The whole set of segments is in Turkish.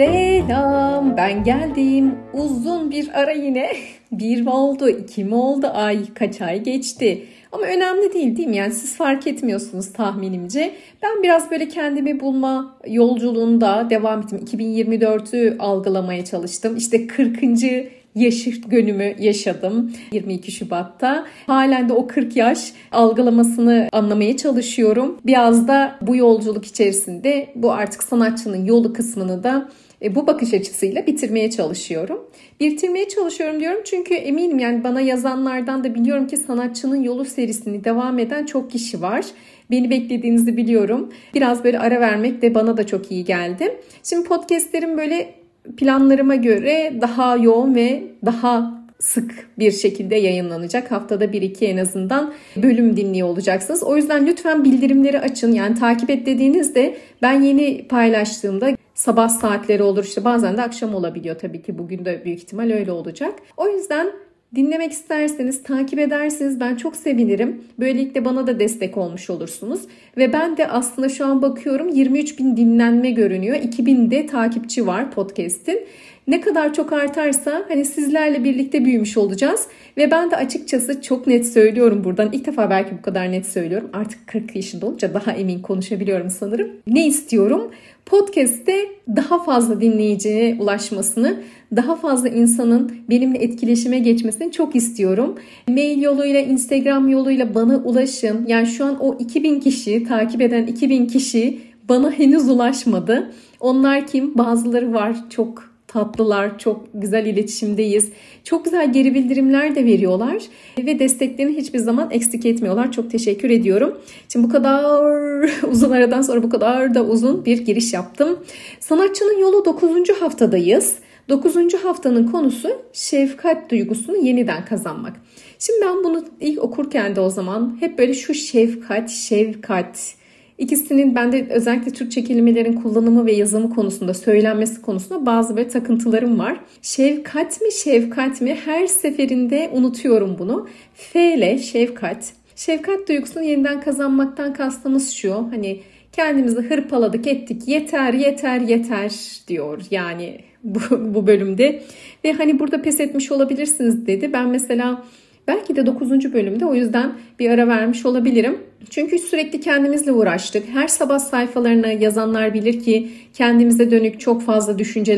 Selam, ben geldim. Uzun bir ara yine. 1 mi oldu, 2 mi oldu? Kaç ay geçti. Ama önemli değil mi? Yani siz fark etmiyorsunuz tahminimce. Ben biraz böyle kendimi bulma yolculuğunda devam ettim. 2024'ü algılamaya çalıştım. İşte 40. yaş dönümü yaşadım 22 Şubat'ta. Halen de o 40 yaş algılamasını anlamaya çalışıyorum. Biraz da bu yolculuk içerisinde bu artık sanatçının yolu kısmını da bu bakış açısıyla bitirmeye çalışıyorum. Bitirmeye çalışıyorum diyorum çünkü eminim yani bana yazanlardan da biliyorum ki sanatçının yolu serisini devam eden çok kişi var. Beni beklediğinizi biliyorum. Biraz böyle ara vermek de bana da çok iyi geldi. Şimdi podcastlerim böyle planlarıma göre daha yoğun ve daha sık bir şekilde yayınlanacak. Haftada 1-2 en azından bölüm dinliyor olacaksınız. O yüzden lütfen bildirimleri açın. Yani takip et dediğinizde ben yeni paylaştığımda sabah saatleri olur, işte bazen de akşam olabiliyor tabii ki. Bugün de büyük ihtimal öyle olacak. O yüzden dinlemek isterseniz, takip ederseniz ben çok sevinirim. Böylelikle bana da destek olmuş olursunuz. Ve ben de aslında şu an bakıyorum 23.000 dinlenme görünüyor. 2.000 de takipçi var podcast'in. Ne kadar çok artarsa hani sizlerle birlikte büyümüş olacağız. Ve ben de açıkçası çok net söylüyorum buradan. İlk defa belki bu kadar net söylüyorum. Artık 40 yaşında olunca daha emin konuşabiliyorum sanırım. Ne istiyorum? Podcast'te daha fazla dinleyiciye ulaşmasını, daha fazla insanın benimle etkileşime geçmesini çok istiyorum. Mail yoluyla, Instagram yoluyla bana ulaşın. Yani şu an o 2000 kişi, takip eden 2000 kişi bana henüz ulaşmadı. Onlar kim? Bazıları var, çok tatlılar, çok güzel iletişimdeyiz. Çok güzel geri bildirimler de veriyorlar ve desteklerini hiçbir zaman eksik etmiyorlar. Çok teşekkür ediyorum. Şimdi bu kadar uzun aradan sonra bu kadar da uzun bir giriş yaptım. Sanatçının yolu 9. haftadayız. 9. haftanın konusu şefkat duygusunu yeniden kazanmak. Şimdi ben bunu ilk okurken de o zaman hep böyle şu şefkat İkisinin bende özellikle Türkçe kelimelerin kullanımı ve yazımı konusunda, söylenmesi konusunda bazı böyle takıntılarım var. Şefkat mi her seferinde unutuyorum bunu. F ile şefkat. Şefkat duygusunu yeniden kazanmaktan kastımız şu. Hani kendimizi hırpaladık ettik, yeter diyor yani bu bölümde. Ve hani burada pes etmiş olabilirsiniz dedi. Ben mesela belki de 9. bölümde o yüzden bir ara vermiş olabilirim. Çünkü sürekli kendimizle uğraştık. Her sabah sayfalarına yazanlar bilir ki kendimize dönük çok fazla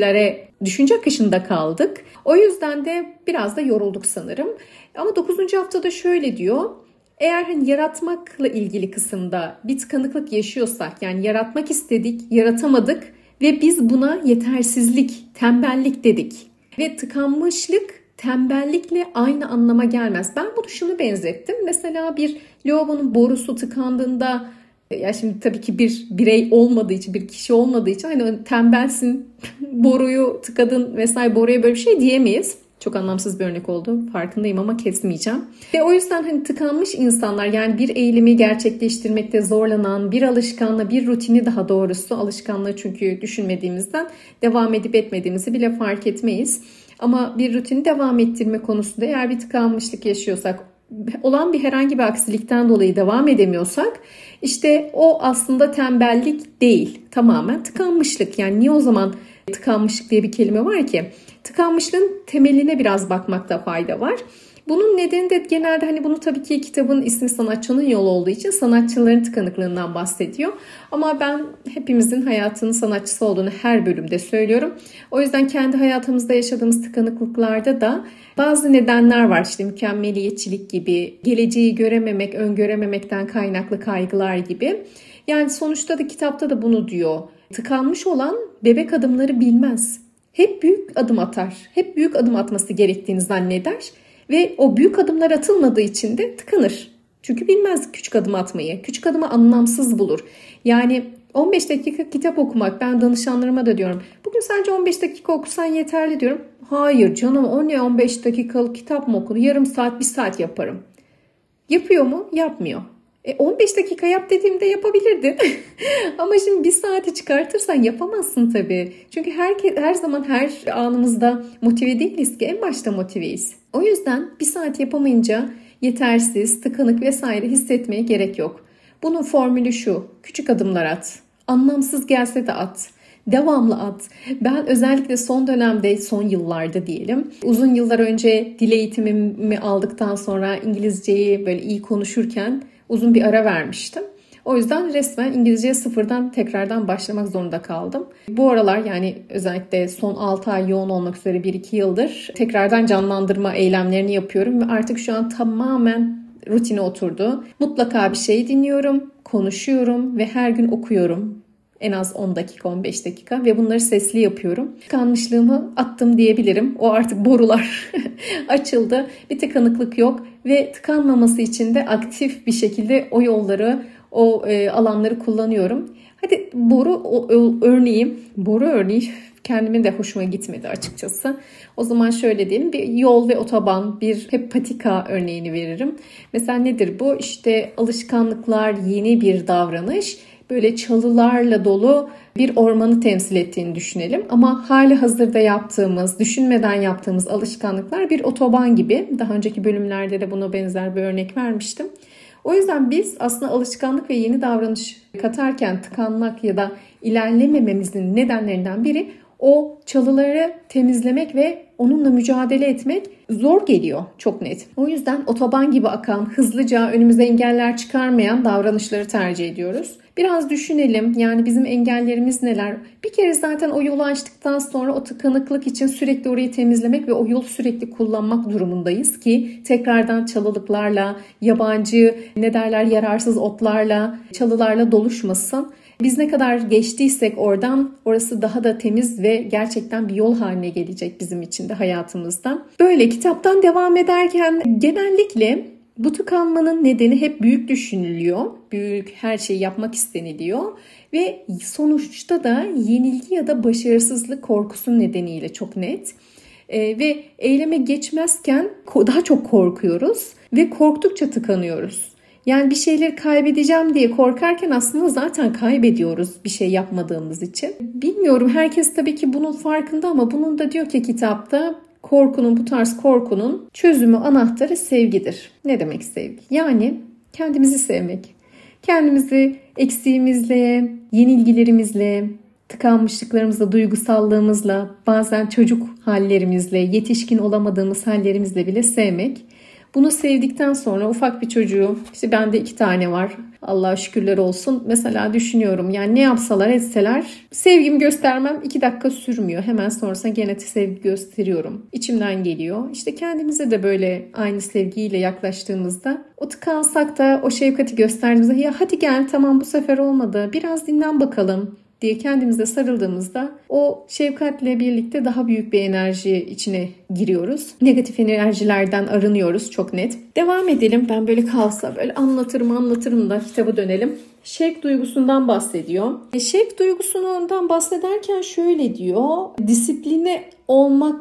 düşünce akışında kaldık. O yüzden de biraz da yorulduk sanırım. Ama 9. haftada şöyle diyor. Eğer hani yaratmakla ilgili kısımda bir tıkanıklık yaşıyorsak, yani yaratmak istedik, yaratamadık ve biz buna yetersizlik, tembellik dedik. Ve tıkanmışlık tembellikle aynı anlama gelmez. Ben bunu şunu benzettim. Mesela bir lavabonun borusu tıkandığında, ya şimdi tabii ki bir birey olmadığı için, bir kişi olmadığı için hani tembelsin, boruyu tıkadın vesaire, boruya böyle bir şey diyemeyiz. Çok anlamsız bir örnek oldu. Farkındayım ama kesmeyeceğim. Ve o yüzden hani tıkanmış insanlar, yani bir eylemi gerçekleştirmekte zorlanan, bir alışkanlığı, bir rutini, daha doğrusu alışkanlığı çünkü düşünmediğimizden devam edip etmediğimizi bile fark etmeyiz. Ama bir rutini devam ettirme konusunda eğer bir tıkanmışlık yaşıyorsak, olan bir herhangi bir aksilikten dolayı devam edemiyorsak, işte o aslında tembellik değil, tamamen tıkanmışlık. Yani niye o zaman tıkanmışlık diye bir kelime var ki? Tıkanmışlığın temeline biraz bakmakta fayda var. Bunun nedeni de genelde hani bunu tabii ki kitabın ismi Sanatçının Yolu olduğu için sanatçıların tıkanıklığından bahsediyor. Ama ben hepimizin hayatının sanatçısı olduğunu her bölümde söylüyorum. O yüzden kendi hayatımızda yaşadığımız tıkanıklıklarda da bazı nedenler var. İşte mükemmeliyetçilik gibi, geleceği görememek, öngörememekten kaynaklı kaygılar gibi. Yani sonuçta da kitapta da bunu diyor. Tıkanmış olan bebek adımları bilmez. Hep büyük adım atar. Hep büyük adım atması gerektiğini zanneder. Ve o büyük adımlar atılmadığı için de tıkanır. Çünkü bilmez küçük adım atmayı. Küçük adımı anlamsız bulur. Yani 15 dakika kitap okumak, ben danışanlarıma da diyorum. Bugün sadece 15 dakika okusan yeterli diyorum. Hayır canım, o ne 15 dakikalık kitap mı okur? Yarım saat, 1 saat yaparım. Yapıyor mu? Yapmıyor. 15 dakika yap dediğimde yapabilirdin. Ama şimdi 1 saati çıkartırsan yapamazsın tabii. Çünkü her zaman her anımızda motive değiliz ki. En başta motiveyiz. O yüzden 1 saat yapamayınca yetersiz, tıkanık vesaire hissetmeye gerek yok. Bunun formülü şu: küçük adımlar at. Anlamsız gelse de at. Devamlı at. Ben özellikle son dönemde, son yıllarda diyelim, uzun yıllar önce dil eğitimimi aldıktan sonra İngilizceyi böyle iyi konuşurken uzun bir ara vermiştim. O yüzden resmen İngilizceye sıfırdan tekrardan başlamak zorunda kaldım. Bu aralar yani özellikle son 6 ay yoğun olmak üzere 1-2 yıldır tekrardan canlandırma eylemlerini yapıyorum ve artık şu an tamamen rutine oturdu. Mutlaka bir şey dinliyorum, konuşuyorum ve her gün okuyorum. En az 10 dakika, 15 dakika ve bunları sesli yapıyorum. Tıkanmışlığımı attım diyebilirim. O artık borular açıldı. Bir tıkanıklık yok ve tıkanmaması için de aktif bir şekilde o yolları, o alanları kullanıyorum. Hadi boru örneği kendimin de hoşuma gitmedi açıkçası. O zaman şöyle diyelim, bir yol ve otoban, bir hep patika örneğini veririm. Mesela nedir bu? İşte alışkanlıklar, yeni bir davranış. Böyle çalılarla dolu bir ormanı temsil ettiğini düşünelim. Ama hali hazırda yaptığımız, düşünmeden yaptığımız alışkanlıklar bir otoban gibi. Daha önceki bölümlerde de buna benzer bir örnek vermiştim. O yüzden biz aslında alışkanlık ve yeni davranış katarken tıkanmak ya da ilerlemememizin nedenlerinden biri o çalıları temizlemek ve onunla mücadele etmek zor geliyor, çok net. O yüzden otoban gibi akan, hızlıca önümüze engeller çıkarmayan davranışları tercih ediyoruz. Biraz düşünelim, yani bizim engellerimiz neler? Bir kere zaten o yolu açtıktan sonra o tıkanıklık için sürekli orayı temizlemek ve o yolu sürekli kullanmak durumundayız ki tekrardan çalılıklarla, yabancı yararsız otlarla, çalılarla doluşmasın. Biz ne kadar geçtiysek oradan, orası daha da temiz ve gerçekten bir yol haline gelecek bizim için de hayatımızda. Böyle kitaptan devam ederken genellikle bu tıkanmanın nedeni hep büyük düşünülüyor. Büyük her şeyi yapmak isteniliyor. Ve sonuçta da yenilgi ya da başarısızlık korkusu nedeniyle çok net. Ve eyleme geçmezken daha çok korkuyoruz ve korktukça tıkanıyoruz. Yani bir şeyleri kaybedeceğim diye korkarken aslında zaten kaybediyoruz bir şey yapmadığımız için. Bilmiyorum, herkes tabii ki bunun farkında ama bunun da diyor ki kitapta bu tarz korkunun çözümü, anahtarı sevgidir. Ne demek sevgi? Yani kendimizi sevmek. Kendimizi eksiğimizle, yenilgilerimizle, tıkanmışlıklarımızla, duygusallığımızla, bazen çocuk hallerimizle, yetişkin olamadığımız hallerimizle bile sevmek. Bunu sevdikten sonra ufak bir çocuğu, işte bende 2 tane var, Allah'a şükürler olsun. Mesela düşünüyorum, yani ne yapsalar etseler sevgimi göstermem 2 dakika sürmüyor. Hemen sonrasında gene sevgi gösteriyorum. İçimden geliyor. İşte kendimize de böyle aynı sevgiyle yaklaştığımızda, o tıkansak da o şefkati gösterdiğimizde, ya hadi gel, tamam bu sefer olmadı, biraz dinlen bakalım diye kendimize sarıldığımızda o şefkatle birlikte daha büyük bir enerji içine giriyoruz. Negatif enerjilerden arınıyoruz, çok net. Devam edelim. Ben böyle kalsa böyle anlatırım da kitaba dönelim. Şevk duygusundan bahsediyor. Şevk duygusundan bahsederken şöyle diyor. Disiplinli olmak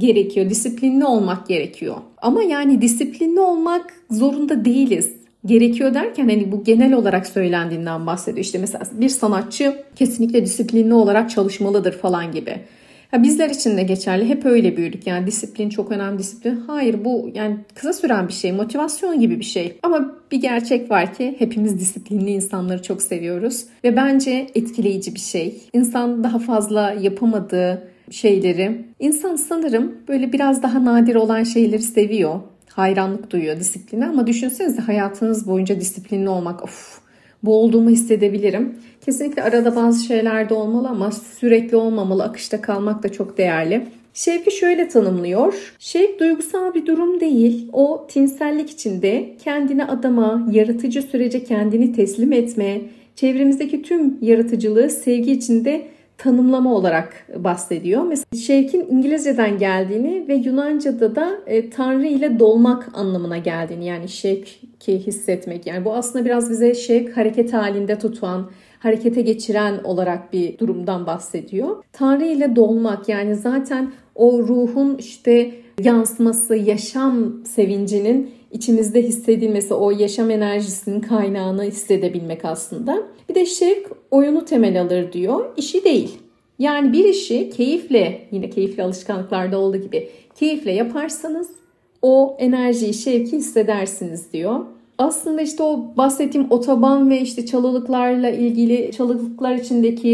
gerekiyor. Ama yani disiplinli olmak zorunda değiliz. Gerekiyor derken hani bu genel olarak söylendiğinden bahsediyor. İşte mesela bir sanatçı kesinlikle disiplinli olarak çalışmalıdır falan gibi. Bizler için de geçerli. Hep öyle büyüdük. Yani disiplin çok önemli, disiplin. Hayır, bu yani kısa süren bir şey. Motivasyon gibi bir şey. Ama bir gerçek var ki hepimiz disiplinli insanları çok seviyoruz. Ve bence etkileyici bir şey. İnsan daha fazla yapamadığı şeyleri, insan sanırım böyle biraz daha nadir olan şeyleri seviyor. Hayranlık duyuyor disipline, ama düşünsenize hayatınız boyunca disiplinli olmak, bu olduğumu hissedebilirim. Kesinlikle arada bazı şeyler de olmalı ama sürekli olmamalı, akışta kalmak da çok değerli. Şevki şöyle tanımlıyor. Şevk duygusal bir durum değil. O tinsellik içinde kendini adama, yaratıcı sürece kendini teslim etme, çevremizdeki tüm yaratıcılığı sevgi içinde tanımlama olarak bahsediyor. Mesela şevkin İngilizceden geldiğini ve Yunanca'da da Tanrı ile dolmak anlamına geldiğini, yani şevki hissetmek. Yani bu aslında biraz bize şevk hareket halinde tutan, harekete geçiren olarak bir durumdan bahsediyor. Tanrı ile dolmak, yani zaten o ruhun işte yansıması, yaşam sevincinin içimizde hissedilmesi, o yaşam enerjisinin kaynağını hissedebilmek aslında. Bir de şevk oyunu temel alır diyor, işi değil. Yani bir işi keyifle, yine keyifli alışkanlıklarda olduğu gibi keyifle yaparsanız o enerjiyi, şevki hissedersiniz diyor. Aslında işte o bahsettiğim otoban ve işte çalılıklarla ilgili, çalılıklar içindeki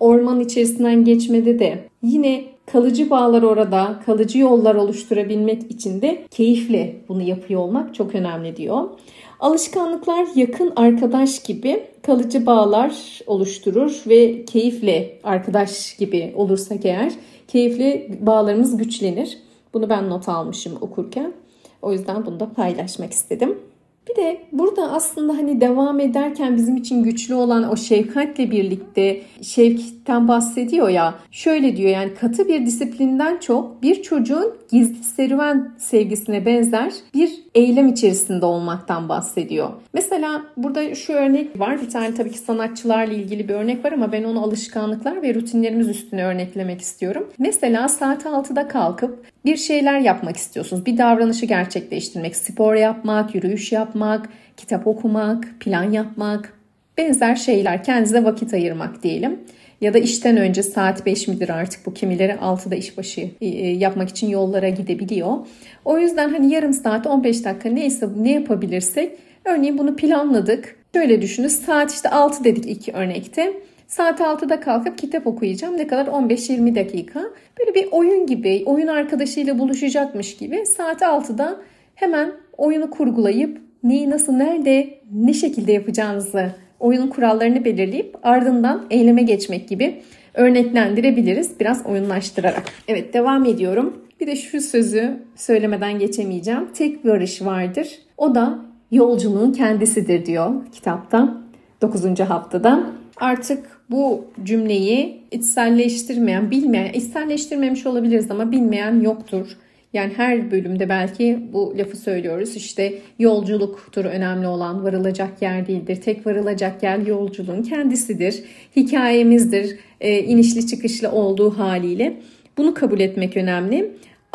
orman içerisinden geçmede de yine kalıcı bağlar orada, kalıcı yollar oluşturabilmek için de keyifle bunu yapıyor olmak çok önemli diyor. Alışkanlıklar yakın arkadaş gibi kalıcı bağlar oluşturur ve keyifle arkadaş gibi olursak eğer keyifle bağlarımız güçlenir. Bunu ben not almışım okurken. O yüzden bunu da paylaşmak istedim. Bir de burada aslında hani devam ederken bizim için güçlü olan o şefkatle birlikte şefkten bahsediyor ya. Şöyle diyor, yani katı bir disiplinden çok bir çocuğun gizli serüven sevgisine benzer bir eylem içerisinde olmaktan bahsediyor. Mesela burada şu örnek var. Bir tane tabii ki sanatçılarla ilgili bir örnek var ama ben onu alışkanlıklar ve rutinlerimiz üstüne örneklemek istiyorum. Mesela saat 6'da kalkıp bir şeyler yapmak istiyorsunuz. Bir davranışı gerçekleştirmek, spor yapmak, yürüyüş yapmak, kitap okumak, plan yapmak, benzer şeyler, kendinize vakit ayırmak diyelim. Ya da işten önce saat 5 midir artık, bu kimileri 6'da işbaşı yapmak için yollara gidebiliyor. O yüzden hani yarım saat 15 dakika neyse ne yapabilirsek, örneğin bunu planladık. Şöyle düşünün, saat işte 6 dedik ilk örnekte. Saat 6'da kalkıp kitap okuyacağım. Ne kadar? 15-20 dakika. Böyle bir oyun gibi, oyun arkadaşıyla buluşacakmış gibi saat 6'da hemen oyunu kurgulayıp neyi, nasıl, nerede, ne şekilde yapacağınızı, oyunun kurallarını belirleyip ardından eyleme geçmek gibi örneklendirebiliriz biraz oyunlaştırarak. Evet, devam ediyorum. Bir de şu sözü söylemeden geçemeyeceğim. Tek varış vardır. O da yolculuğun kendisidir diyor kitapta 9. haftada. Artık bu cümleyi içselleştirmeyen, bilmeyen, içselleştirmemiş olabiliriz ama bilmeyen yoktur. Yani her bölümde belki bu lafı söylüyoruz. İşte yolculuktur önemli olan, varılacak yer değildir. Tek varılacak yer yolculuğun kendisidir. Hikayemizdir, inişli çıkışlı olduğu haliyle. Bunu kabul etmek önemli.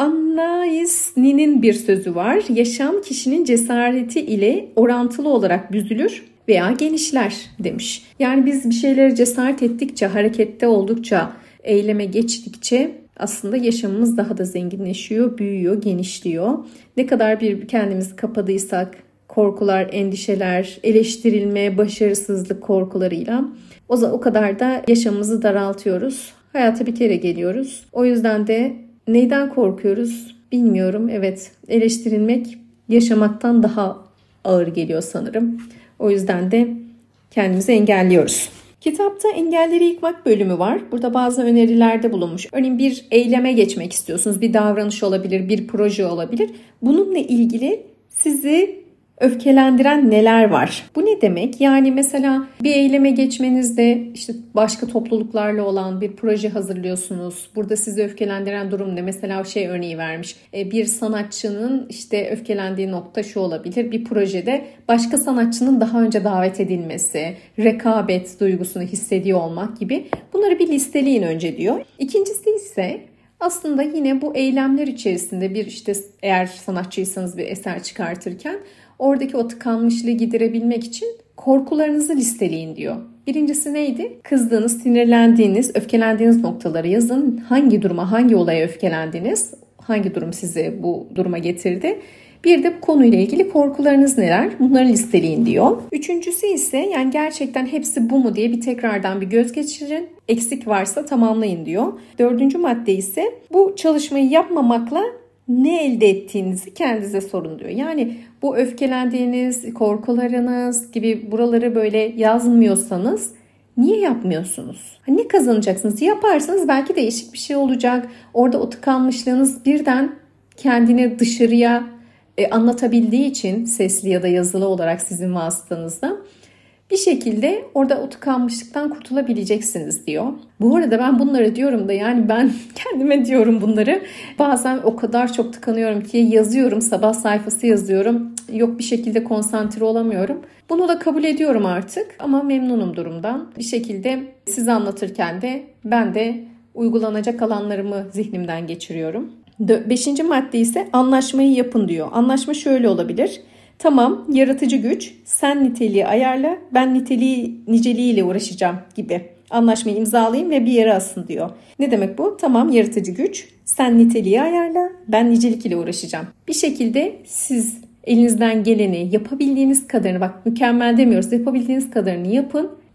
Anais Nin'in bir sözü var. Yaşam kişinin cesareti ile orantılı olarak büzülür veya genişler demiş. Yani biz bir şeylere cesaret ettikçe, harekette oldukça, eyleme geçtikçe aslında yaşamımız daha da zenginleşiyor, büyüyor, genişliyor. Ne kadar bir kendimizi kapadıysak, korkular, endişeler, eleştirilme, başarısızlık korkularıyla o kadar da yaşamımızı daraltıyoruz. Hayata bir kere geliyoruz. O yüzden de neyden korkuyoruz bilmiyorum. Evet, eleştirilmek yaşamaktan daha ağır geliyor sanırım. O yüzden de kendimizi engelliyoruz. Kitapta engelleri yıkmak bölümü var. Burada bazı önerilerde bulunmuş. Örneğin bir eyleme geçmek istiyorsunuz. Bir davranış olabilir, bir proje olabilir. Bununla ilgili sizi öfkelendiren neler var? Bu ne demek? Yani mesela bir eyleme geçmenizde işte başka topluluklarla olan bir proje hazırlıyorsunuz. Burada sizi öfkelendiren durum ne? Mesela örneği vermiş. Bir sanatçının işte öfkelendiği nokta şu olabilir. Bir projede başka sanatçının daha önce davet edilmesi, rekabet duygusunu hissediyor olmak gibi. Bunları bir listeleyin önce diyor. İkincisi ise aslında yine bu eylemler içerisinde bir işte eğer sanatçıysanız bir eser çıkartırken oradaki o tıkanmışlığı giderebilmek için korkularınızı listeleyin diyor. Birincisi neydi? Kızdığınız, sinirlendiğiniz, öfkelendiğiniz noktaları yazın. Hangi duruma, hangi olaya öfkelendiniz? Hangi durum sizi bu duruma getirdi? Bir de bu konuyla ilgili korkularınız neler? Bunları listeleyin diyor. Üçüncüsü ise yani gerçekten hepsi bu mu diye bir tekrardan bir göz geçirin. Eksik varsa tamamlayın diyor. Dördüncü madde ise bu çalışmayı yapmamakla ne elde ettiğinizi kendinize sorun diyor. Yani bu öfkelendiğiniz, korkularınız gibi buraları böyle yazmıyorsanız niye yapmıyorsunuz? Ne kazanacaksınız? Yaparsanız belki değişik bir şey olacak. Orada o tıkanmışlığınız birden kendini dışarıya anlatabildiği için sesli ya da yazılı olarak sizin vasıtanızda bir şekilde orada o tıkanmışlıktan kurtulabileceksiniz diyor. Bu arada ben bunları diyorum da yani ben kendime diyorum bunları. Bazen o kadar çok tıkanıyorum ki yazıyorum, sabah sayfası yazıyorum. Yok bir şekilde konsantre olamıyorum. Bunu da kabul ediyorum artık ama memnunum durumdan. Bir şekilde size anlatırken de ben de uygulanacak alanlarımı zihnimden geçiriyorum. 5. madde ise anlaşmayı yapın diyor. Anlaşma şöyle olabilir. Tamam, yaratıcı güç, sen niteliği ayarla, ben niceliğiyle uğraşacağım gibi. Anlaşmayı imzalayın ve bir yere asın diyor. Ne demek bu? Tamam, yaratıcı güç, sen niteliği ayarla, ben nicelik ile uğraşacağım. Bir şekilde siz elinizden geleni, yapabildiğiniz kadarını, bak mükemmel demiyoruz, yapabildiğiniz kadarını yapın.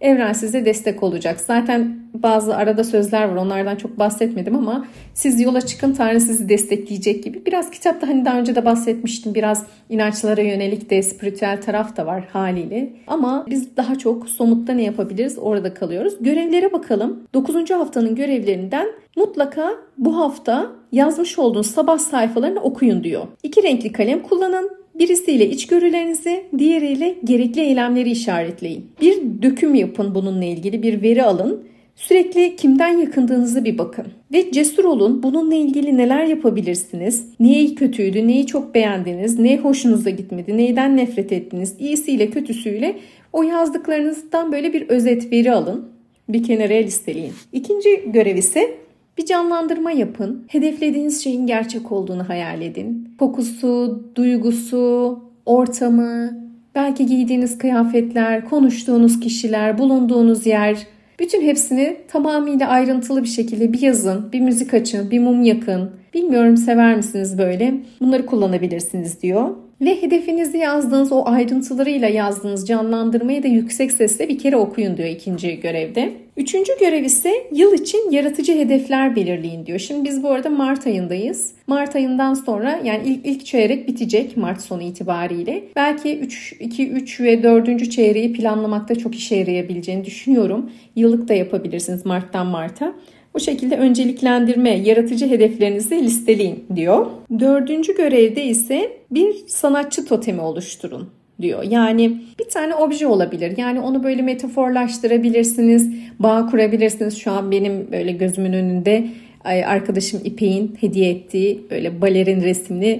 evren size destek olacak. Zaten bazı arada sözler var, onlardan çok bahsetmedim ama siz yola çıkın, Tanrı sizi destekleyecek gibi. Biraz kitapta hani daha önce de bahsetmiştim, biraz inançlara yönelik de spiritüel taraf da var haliyle. Ama biz daha çok somutta ne yapabiliriz orada kalıyoruz. Görevlere bakalım. 9. haftanın görevlerinden mutlaka bu hafta yazmış olduğunuz sabah sayfalarını okuyun diyor. 2 renkli kalem kullanın. Birisiyle içgörülerinizi, diğeriyle gerekli eylemleri işaretleyin. Bir döküm yapın bununla ilgili, bir veri alın. Sürekli kimden yakındığınızı bir bakın. Ve cesur olun. Bununla ilgili neler yapabilirsiniz? Neyi kötüydü, neyi çok beğendiniz, ne hoşunuza gitmedi, neyden nefret ettiniz? İyisiyle kötüsüyle o yazdıklarınızdan böyle bir özet veri alın. Bir kenara listeleyin. İkinci görev ise bir canlandırma yapın. Hedeflediğiniz şeyin gerçek olduğunu hayal edin. Kokusu, duygusu, ortamı, belki giydiğiniz kıyafetler, konuştuğunuz kişiler, bulunduğunuz yer. Bütün hepsini tamamıyla ayrıntılı bir şekilde bir yazın, bir müzik açın, bir mum yakın. Bilmiyorum, sever misiniz böyle? Bunları kullanabilirsiniz diyor. Ve hedefinizi yazdığınız, o ayrıntılarıyla yazdığınız canlandırmayı da yüksek sesle bir kere okuyun diyor ikinci görevde. Üçüncü görev ise yıl için yaratıcı hedefler belirleyin diyor. Şimdi biz bu arada Mart ayındayız. Mart ayından sonra, yani ilk çeyrek bitecek Mart sonu itibariyle. Belki 2, 3 ve 4. çeyreği planlamakta çok işe yarayabileceğini düşünüyorum. Yıllık da yapabilirsiniz Mart'tan Mart'a. Bu şekilde önceliklendirme, yaratıcı hedeflerinizi listeleyin diyor. 4. görevde ise bir sanatçı totemi oluşturun diyor. Yani bir tane obje olabilir. Yani onu böyle metaforlaştırabilirsiniz, bağ kurabilirsiniz. Şu an benim böyle gözümün önünde arkadaşım İpek'in hediye ettiği böyle balerin resimli,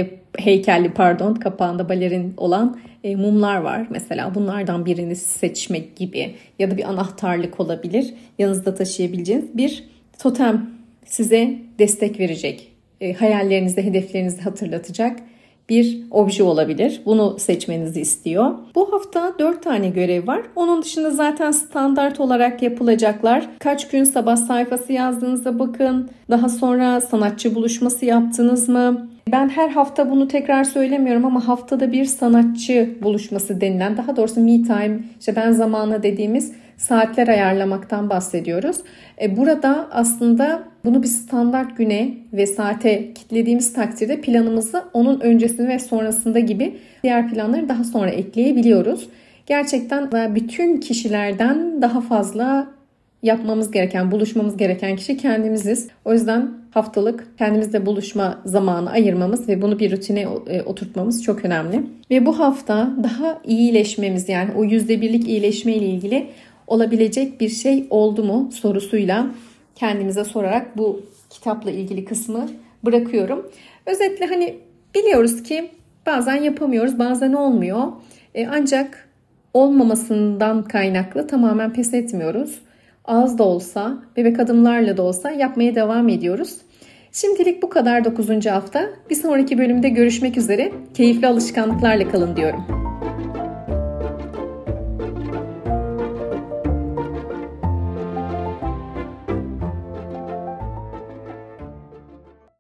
kapağında balerin olan mumlar var mesela. Bunlardan birini seçmek gibi, ya da bir anahtarlık olabilir. Yanınızda taşıyabileceğiniz bir totem size destek verecek. Hayallerinizde, hedeflerinizi hatırlatacak bir obje olabilir. Bunu seçmenizi istiyor. Bu hafta 4 tane görev var. Onun dışında zaten standart olarak yapılacaklar. Kaç gün sabah sayfası yazdığınıza bakın. Daha sonra sanatçı buluşması yaptınız mı? Ben her hafta bunu tekrar söylemiyorum ama haftada bir sanatçı buluşması denilen, daha doğrusu me time, işte ben zamana dediğimiz saatler ayarlamaktan bahsediyoruz. Burada aslında bunu bir standart güne ve saate kilitlediğimiz takdirde planımızı onun öncesinde ve sonrasında gibi diğer planları daha sonra ekleyebiliyoruz. Gerçekten bütün kişilerden daha fazla yapmamız gereken, buluşmamız gereken kişi kendimiziz. O yüzden haftalık kendimizle buluşma zamanı ayırmamız ve bunu bir rutine oturtmamız çok önemli. Ve bu hafta daha iyileşmemiz, yani o %1'lik iyileşme ile ilgili olabilecek bir şey oldu mu sorusuyla kendimize sorarak bu kitapla ilgili kısmı bırakıyorum. Özetle hani biliyoruz ki bazen yapamıyoruz, bazen olmuyor. Ancak olmamasından kaynaklı tamamen pes etmiyoruz. Az da olsa, bebek adımlarla da olsa yapmaya devam ediyoruz. Şimdilik bu kadar 9. hafta. Bir sonraki bölümde görüşmek üzere. Keyifli alışkanlıklarla kalın diyorum.